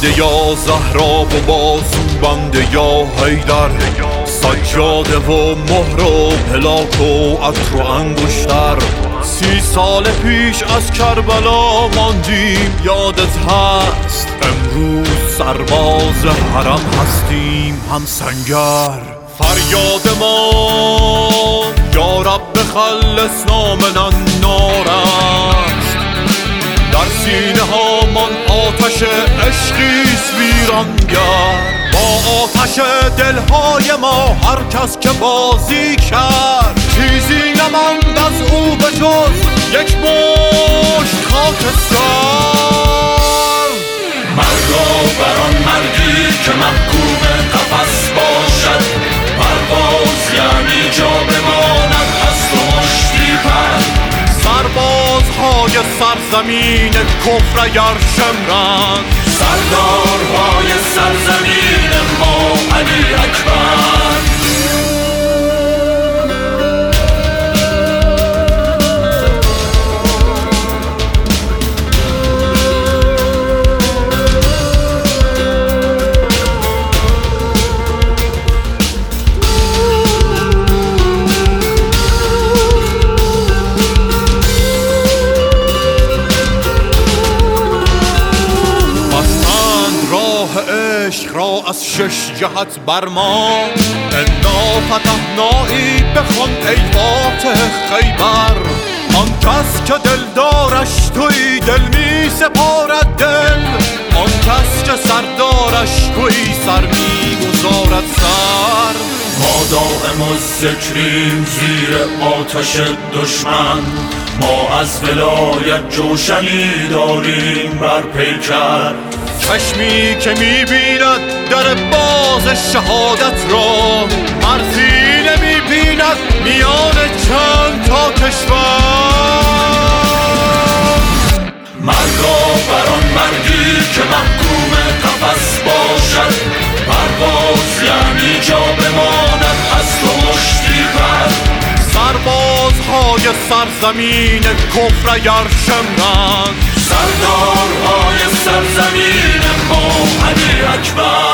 بنده یا زهرا و بازو بنده یا حیدر، سجاده و مهر و پلاک و عطر و انگشتر. 30 سال پیش از کربلا ماندیم یادت هست، امروز سرباز حرم هستیم هم سنگر. فریاد ما یا رب خلصنا من النار است، در سینه ها من آتش عشقیست ویرانگر. با آتش دلهای ما هر کس که بازی کرد، چیزی نماند از او به جز یک مشت خاکستر. مردا بر آن مردی که محکوم قفس باشد، پرواز یعنی جا بماند از تو مشتی پر. سربازهای سرزمین کفر اگر شمرند، سردارهای سرزمین ما علی اکبر. عشق را از 6 جهت بر ما، انا فتحنایی بخوان ای فاتح خیبر. آن کس که دلدارش تویی دل می سپارد دل، آن کس که سردارش تویی سر می گذارد سر. ما دائم الذکریم زیر آتش دشمن، ما از ولایت جوشنی داریم بر پیکر. چشمی که میبیند در باز شهادت را، مرزی نمیبیند میان چند تا کشور. مردا بر آن مردی که محکوم قفس باشد، پرواز یعنی جا بماند از تو مشتی پر. سربازهای سرزمین کفر اگر شمرند، سردارهای سرزمین ما علی اکبر.